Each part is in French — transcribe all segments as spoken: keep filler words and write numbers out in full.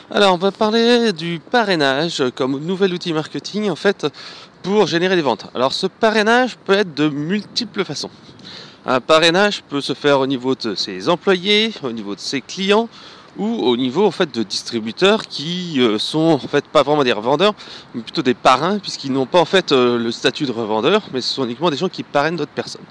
Alors, on va parler du parrainage comme nouvel outil marketing en fait pour générer des ventes. Alors, ce parrainage peut être de multiples façons. Un parrainage peut se faire au niveau de ses employés, au niveau de ses clients ou au niveau en fait de distributeurs qui euh, sont en fait pas vraiment des revendeurs, mais plutôt des parrains puisqu'ils n'ont pas en fait euh, le statut de revendeur, mais ce sont uniquement des gens qui parrainent d'autres personnes.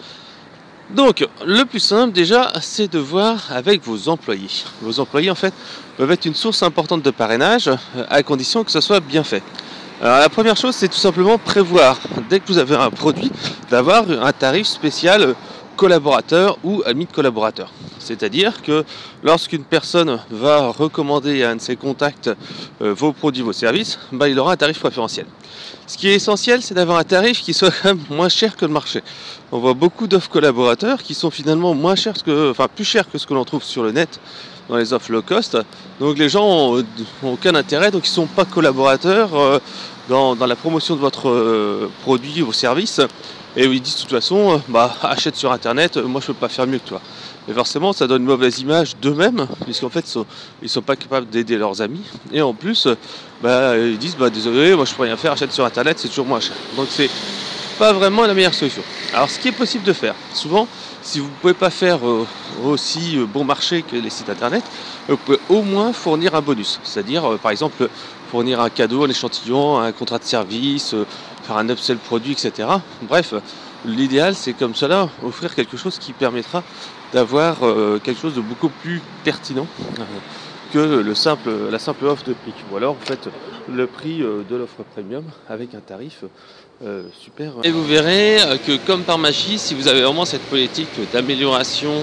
Donc, le plus simple déjà, c'est de voir avec vos employés. Vos employés, en fait, peuvent être une source importante de parrainage, euh, à condition que ce soit bien fait. Alors, la première chose, c'est tout simplement prévoir, dès que vous avez un produit, d'avoir un tarif spécial collaborateur ou ami de collaborateur. C'est-à-dire que lorsqu'une personne va recommander à un de ses contacts euh, vos produits, vos services, bah, il aura un tarif préférentiel. Ce qui est essentiel, c'est d'avoir un tarif qui soit quand même moins cher que le marché. On voit beaucoup d'offres collaborateurs qui sont finalement moins chères que, enfin plus chères que ce que l'on trouve sur le net dans les offres low cost. Donc les gens n'ont aucun intérêt, donc ils ne sont pas collaborateurs euh, dans, dans la promotion de votre euh, produit ou service. Et ils disent de toute façon, euh, bah, achète sur internet, moi je ne peux pas faire mieux que toi. Et forcément, ça donne une mauvaise image d'eux-mêmes, puisqu'en fait, sont, ils ne sont pas capables d'aider leurs amis. Et en plus, bah, ils disent, bah, désolé, moi je ne peux rien faire, achète sur internet, c'est toujours moins cher. Donc c'est pas vraiment la meilleure solution. Alors ce qui est possible de faire, souvent, si vous ne pouvez pas faire euh, aussi euh, bon marché que les sites internet, vous pouvez au moins fournir un bonus. C'est-à-dire, euh, par exemple, fournir un cadeau, un échantillon, un contrat de service, euh, faire un upsell produit, et cetera. Bref, l'idéal, c'est comme cela, offrir quelque chose qui permettra d'avoir euh, quelque chose de beaucoup plus pertinent euh, que le simple, la simple offre de prix. Ou alors, en fait, le prix euh, de l'offre premium avec un tarif euh, super. Et vous verrez que, comme par magie, si vous avez vraiment cette politique d'amélioration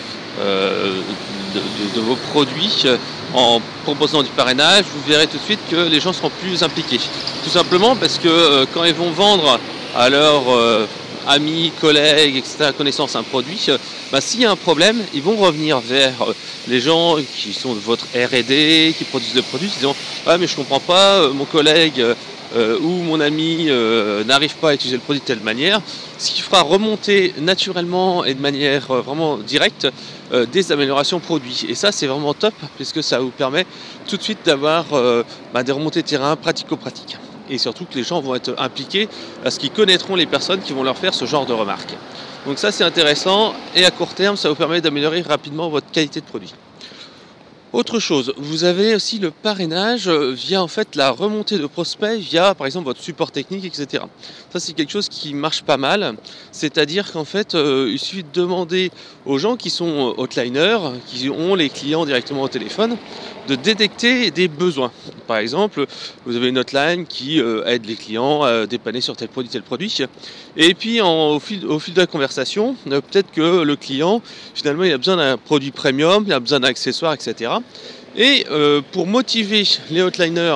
euh, de, de, de vos produits en proposant du parrainage, vous verrez tout de suite que les gens seront plus impliqués. Tout simplement parce que euh, quand ils vont vendre à leurs euh, amis, collègues, et cetera, connaissances un produit, bah, s'il y a un problème, ils vont revenir vers les gens qui sont de votre R et D, qui produisent le produit, en disant ah mais je comprends pas, euh, mon collègue euh, ou mon ami euh, n'arrive pas à utiliser le produit de telle manière, ce qui fera remonter naturellement et de manière euh, vraiment directe euh, des améliorations produits. Et ça c'est vraiment top, puisque ça vous permet tout de suite d'avoir euh, bah, des remontées de terrain pratico-pratiques. Et surtout que les gens vont être impliqués parce qu'ils connaîtront les personnes qui vont leur faire ce genre de remarques. Donc ça c'est intéressant, et à court terme ça vous permet d'améliorer rapidement votre qualité de produit. Autre chose, vous avez aussi le parrainage via en fait la remontée de prospects via par exemple votre support technique, et cetera. Ça c'est quelque chose qui marche pas mal, c'est-à-dire qu'en fait euh, il suffit de demander aux gens qui sont hotliners, qui ont les clients directement au téléphone, de détecter des besoins. Par exemple, vous avez une hotline qui euh, aide les clients à dépanner sur tel produit, tel produit, et puis en, au, fil, au fil de la conversation, euh, peut-être que le client, finalement, il a besoin d'un produit premium, il a besoin d'un accessoire, et cetera. Et euh, pour motiver les hotliners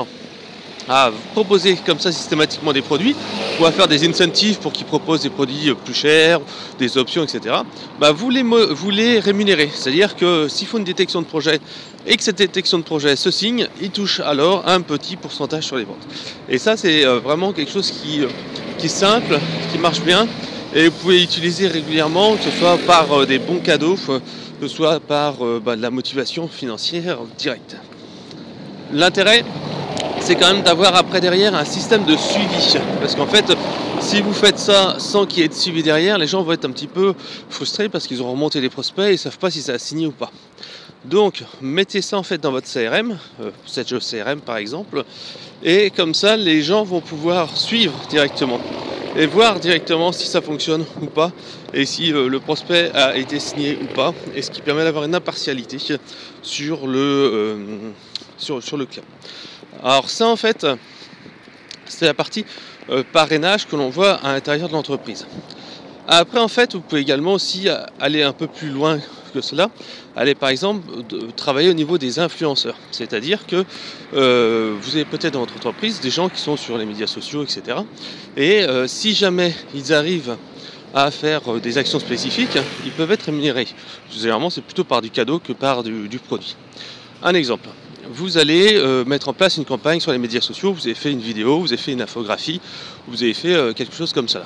à proposer comme ça systématiquement des produits, ou à faire des incentives pour qu'ils proposent des produits plus chers, des options, et cetera, bah vous, les vous les rémunérez. C'est-à-dire que s'il faut une détection de projet et que cette détection de projet se signe, ils touchent alors un petit pourcentage sur les ventes. Et ça, c'est vraiment quelque chose qui, qui est simple, qui marche bien, et vous pouvez l'utiliser régulièrement, que ce soit par des bons cadeaux, que ce soit par bah, de la motivation financière directe. L'intérêt, c'est quand même d'avoir après derrière un système de suivi. Parce qu'en fait, si vous faites ça sans qu'il y ait de suivi derrière, les gens vont être un petit peu frustrés parce qu'ils ont remonté des prospects et ils ne savent pas si ça a signé ou pas. Donc, mettez ça en fait dans votre C R M, euh, cette jeu C R M par exemple, et comme ça, les gens vont pouvoir suivre directement et voir directement si ça fonctionne ou pas, et si euh, le prospect a été signé ou pas, et ce qui permet d'avoir une impartialité sur le, euh, sur, sur le client. Alors ça en fait, c'est la partie euh, parrainage que l'on voit à l'intérieur de l'entreprise. Après en fait, vous pouvez également aussi aller un peu plus loin que cela, aller par exemple de, travailler au niveau des influenceurs. C'est-à-dire que euh, vous avez peut-être dans votre entreprise des gens qui sont sur les médias sociaux, et cetera. Et euh, si jamais ils arrivent à faire euh, des actions spécifiques, ils peuvent être rémunérés. Généralement c'est plutôt par du cadeau que par du, du produit. Un exemple. Vous allez euh, mettre en place une campagne sur les médias sociaux, vous avez fait une vidéo, vous avez fait une infographie, vous avez fait euh, quelque chose comme ça.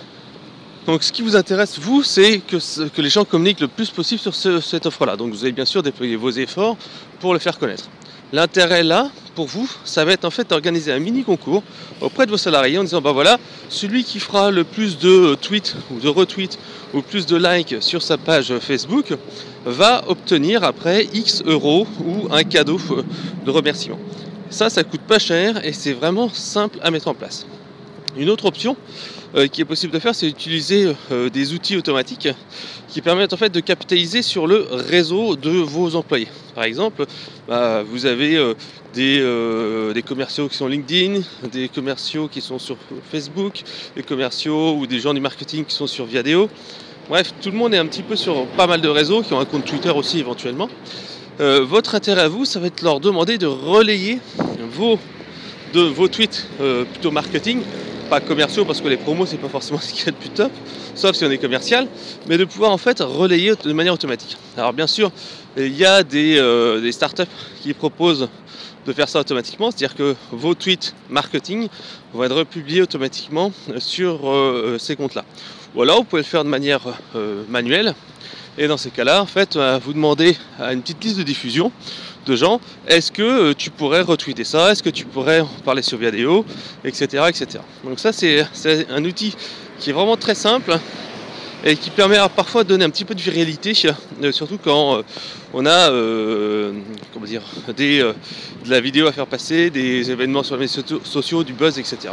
Donc ce qui vous intéresse, vous, c'est que, que les gens communiquent le plus possible sur ce, cette offre-là. Donc vous allez bien sûr déployer vos efforts pour le faire connaître. L'intérêt là, pour vous, ça va être en fait d'organiser un mini concours auprès de vos salariés en disant bah voilà, celui qui fera le plus de tweets ou de retweets ou plus de likes sur sa page Facebook va obtenir après X euros ou un cadeau de remerciement. Ça, ça coûte pas cher et c'est vraiment simple à mettre en place. Une autre option euh, qui est possible de faire, c'est d'utiliser euh, des outils automatiques qui permettent en fait de capitaliser sur le réseau de vos employés. Par exemple, bah, vous avez euh, des, euh, des commerciaux qui sont LinkedIn, des commerciaux qui sont sur Facebook, des commerciaux ou des gens du marketing qui sont sur Viadeo. Bref, tout le monde est un petit peu sur pas mal de réseaux, qui ont un compte Twitter aussi éventuellement. Euh, votre intérêt à vous, ça va être de leur demander de relayer vos, de, vos tweets euh, plutôt marketing, pas commerciaux parce que les promos c'est pas forcément ce qu'il y a de plus top, sauf si on est commercial, mais de pouvoir en fait relayer de manière automatique. Alors bien sûr, il y a des, euh, des startups qui proposent de faire ça automatiquement, c'est-à-dire que vos tweets marketing vont être republiés automatiquement sur euh, ces comptes-là. Ou alors vous pouvez le faire de manière euh, manuelle. Et dans ces cas-là, en fait, vous demandez à une petite liste de diffusion de gens, est-ce que tu pourrais retweeter ça, est-ce que tu pourrais en parler sur Viadeo, et cetera, et cetera. Donc ça, c'est, c'est un outil qui est vraiment très simple et qui permet parfois de donner un petit peu de viralité, surtout quand on a euh, comment dire, des, euh, de la vidéo à faire passer, des événements sur les réseaux sociaux, du buzz, et cetera.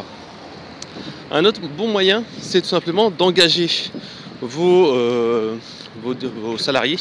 Un autre bon moyen, c'est tout simplement d'engager vos, euh, vos, vos salariés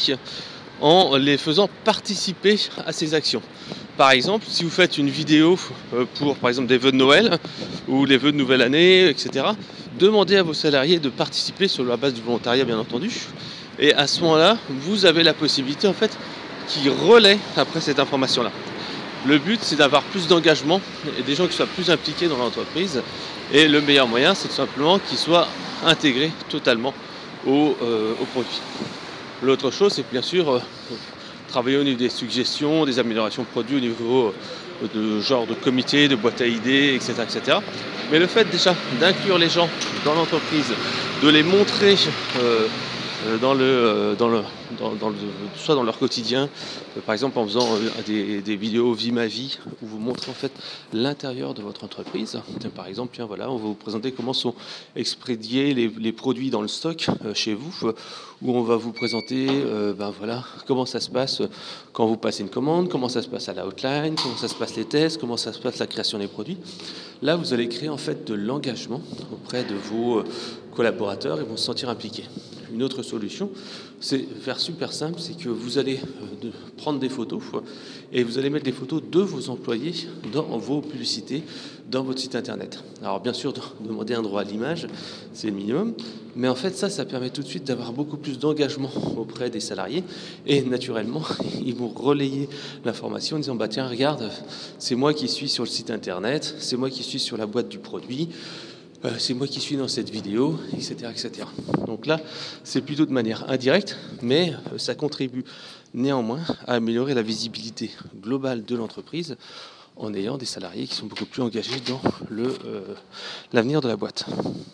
en les faisant participer à ces actions. Par exemple, si vous faites une vidéo pour par exemple des vœux de Noël ou les vœux de nouvelle année, et cetera, demandez à vos salariés de participer sur la base du volontariat bien entendu. Et à ce moment-là, vous avez la possibilité en fait qu'ils relaient après cette information-là. Le but, c'est d'avoir plus d'engagement et des gens qui soient plus impliqués dans l'entreprise. Et le meilleur moyen, c'est tout simplement qu'ils soient intégrés totalement au, euh, au produit. L'autre chose, c'est bien sûr euh, travailler au niveau des suggestions, des améliorations de produits au niveau euh, de genre de comité, de boîte à idées, et cetera, et cetera. Mais le fait déjà d'inclure les gens dans l'entreprise, de les montrer euh, dans le, dans le, dans, dans le, soit dans leur quotidien, euh, par exemple en faisant euh, des, des vidéos Vie ma vie, où vous montrez en fait l'intérieur de votre entreprise. Par exemple, tiens, voilà, on va vous présenter comment sont expédiés les, les produits dans le stock euh, chez vous, euh, où on va vous présenter euh, ben voilà, comment ça se passe quand vous passez une commande, comment ça se passe à la hotline, comment ça se passe les tests, comment ça se passe la création des produits. Là, vous allez créer en fait de l'engagement auprès de vos collaborateurs, ils vont se sentir impliqués. Une autre solution, c'est faire super simple, c'est que vous allez euh, prendre des photos et vous allez mettre des photos de vos employés dans vos publicités, dans votre site internet. Alors bien sûr, demander un droit à l'image, c'est le minimum, mais en fait ça, ça permet tout de suite d'avoir beaucoup plus d'engagement auprès des salariés et naturellement, ils vont relayer l'information en disant bah tiens, regarde, c'est moi qui suis sur le site internet, c'est moi qui suis sur la boîte du produit. Euh, c'est moi qui suis dans cette vidéo, et cetera, et cetera. Donc là, c'est plutôt de manière indirecte, mais euh, ça contribue néanmoins à améliorer la visibilité globale de l'entreprise en ayant des salariés qui sont beaucoup plus engagés dans le, euh, l'avenir de la boîte.